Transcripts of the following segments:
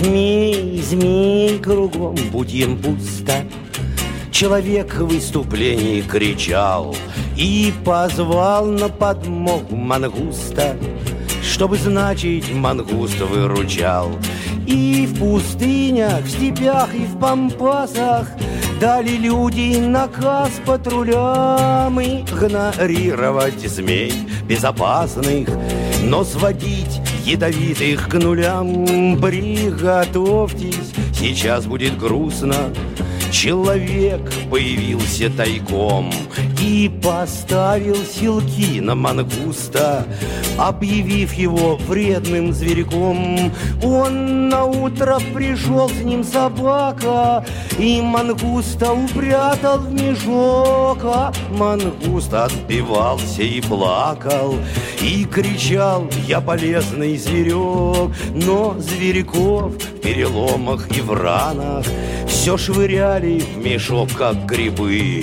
Змей, змей кругом, будь им пусто. Человек в выступлении кричал и позвал на подмогу мангуста, чтобы, значит, мангуст выручал. И в пустынях, в степях и в пампасах дали люди наказ патрулям игнорировать змей безопасных, но сводить ядовитых к нулям. Приготовьтесь, сейчас будет грустно. Человек появился тайком и поставил силки на мангуста, объявив его вредным зверьком. Он наутро пришел, с ним собака, и мангуста упрятал в мешок. А мангуст отбивался и плакал, и кричал: я полезный зверек. Но зверьков в переломах и в ранах все швыряли в мешок, как грибы,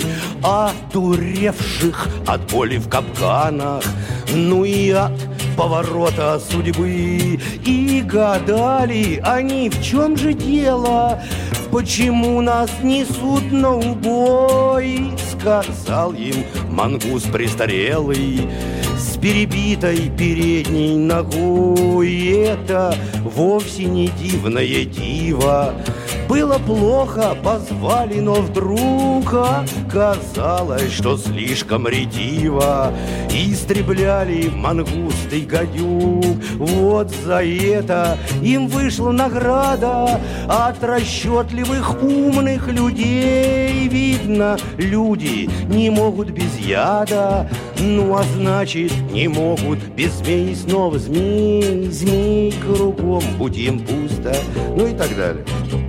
одуревших от боли в капканах, ну и от поворота судьбы. И гадали они, в чем же дело, почему нас несут на убой. Сказал им мангуст престарелый с перебитой передней ногой: это вовсе не дивное диво. Было плохо, позвали, но вдруг оказалось, что слишком ретиво истребляли мангусты и гадюк. Вот за это им вышла награда от расчетливых умных людей. Видно, люди не могут без яда, ну а значит, не могут без змей. Снова змей, змей кругом, будь им пусто, ну и так далее.